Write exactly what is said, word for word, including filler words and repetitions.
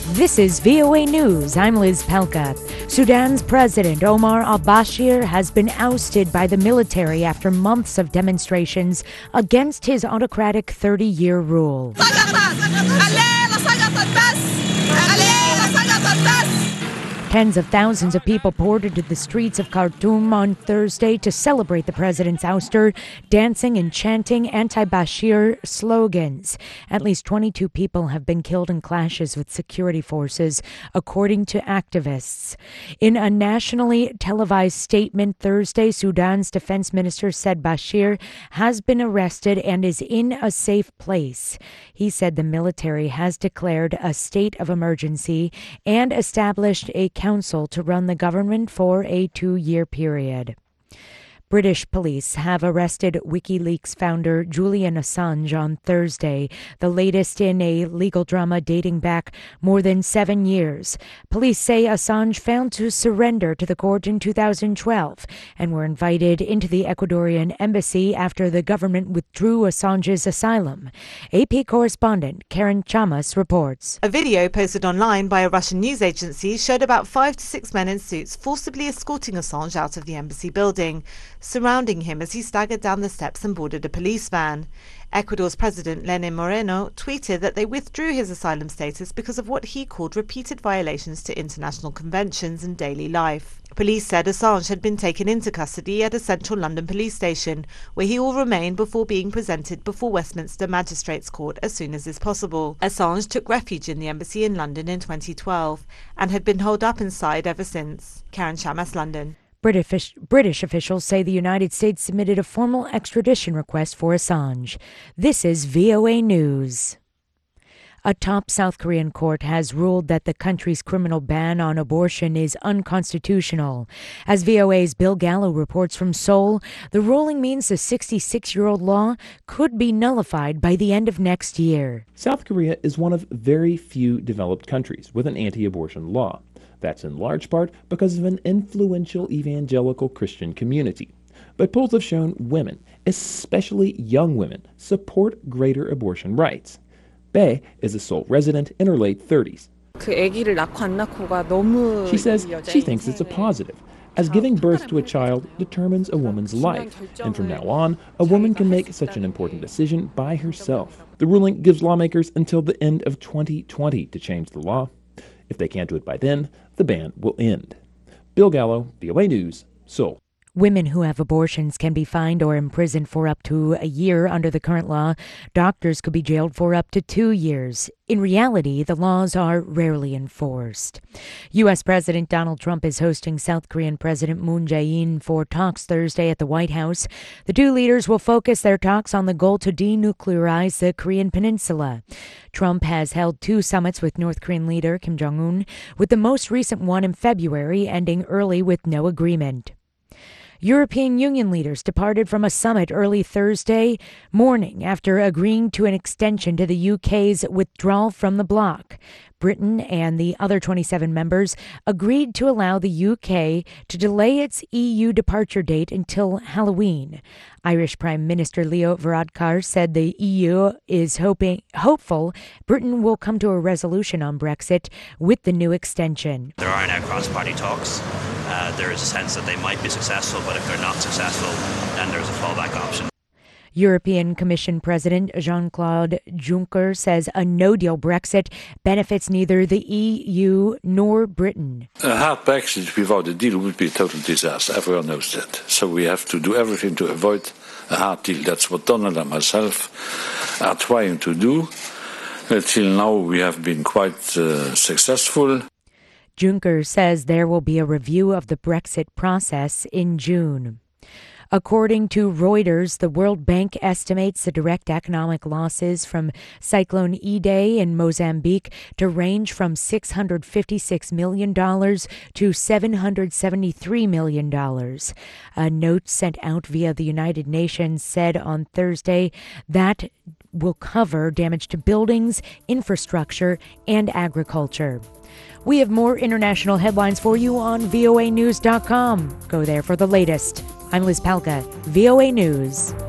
This is V O A News. I'm Liz Pelka. Sudan's President Omar al-Bashir has been ousted by the military after months of demonstrations against his autocratic thirty-year rule. Tens of thousands of people poured into the streets of Khartoum on Thursday to celebrate the president's ouster, dancing and chanting anti-Bashir slogans. At least twenty-two people have been killed in clashes with security forces, according to activists. In a nationally televised statement Thursday, Sudan's defense minister said Bashir has been arrested and is in a safe place. He said the military has declared a state of emergency and established a council to run the government for a two-year period. British police have arrested WikiLeaks founder Julian Assange on Thursday, the latest in a legal drama dating back more than seven years. Police say Assange failed to surrender to the court in two thousand twelve and were invited into the Ecuadorian embassy after the government withdrew Assange's asylum. A P correspondent Karen Chamas reports. A video posted online by a Russian news agency showed about five to six men in suits forcibly escorting Assange out of the embassy building, surrounding him as he staggered down the steps and boarded a police van. Ecuador's President Lenin Moreno tweeted that they withdrew his asylum status because of what he called repeated violations to international conventions and daily life. Police said Assange had been taken into custody at a central London police station, where he will remain before being presented before Westminster Magistrates Court as soon as is possible. Assange took refuge in the embassy in London in twenty twelve and had been holed up inside ever since. Karen Chamas, London. British, British officials say the United States submitted a formal extradition request for Assange. This is V O A News. A top South Korean court has ruled that the country's criminal ban on abortion is unconstitutional. As V O A's Bill Gallo reports from Seoul, the ruling means the sixty-six-year-old law could be nullified by the end of next year. South Korea is one of very few developed countries with an anti-abortion law. That's in large part because of an influential evangelical Christian community. But polls have shown women, especially young women, support greater abortion rights. Bae is a Seoul resident in her late thirties. She says she thinks it's a positive, as giving birth to a child determines a woman's life, and from now on, a woman can make such an important decision by herself. The ruling gives lawmakers until the end of twenty twenty to change the law. If they can't do it by then, the ban will end. Bill Gallo, V O A News, Seoul. Women who have abortions can be fined or imprisoned for up to a year under the current law. Doctors could be jailed for up to two years. In reality, the laws are rarely enforced. U S. President Donald Trump is hosting South Korean President Moon Jae-in for talks Thursday at the White House. The two leaders will focus their talks on the goal to denuclearize the Korean peninsula. Trump has held two summits with North Korean leader Kim Jong-un, with the most recent one in February ending early with no agreement. European Union leaders departed from a summit early Thursday morning after agreeing to an extension to the U K's withdrawal from the bloc. Britain and the other twenty-seven members agreed to allow the U K to delay its E U departure date until Halloween. Irish Prime Minister Leo Varadkar said the E U is hoping, hopeful Britain will come to a resolution on Brexit with the new extension. There are now cross-party talks. Uh, there is a sense that they might be successful, but if they're not successful, then there's a fallback option. European Commission President Jean-Claude Juncker says a no-deal Brexit benefits neither the E U nor Britain. A hard Brexit without a deal would be a total disaster. Everyone knows that. So we have to do everything to avoid a hard deal. That's what Donald and myself are trying to do. Until now, we have been quite uh, successful. Juncker says there will be a review of the Brexit process in June. According to Reuters, the World Bank estimates the direct economic losses from Cyclone Idai in Mozambique to range from six hundred fifty-six million dollars to seven hundred seventy-three million dollars. A note sent out via the United Nations said on Thursday that will cover damage to buildings, infrastructure, and agriculture. We have more international headlines for you on V O A news dot com. Go there for the latest. I'm Liz Palka, V O A News.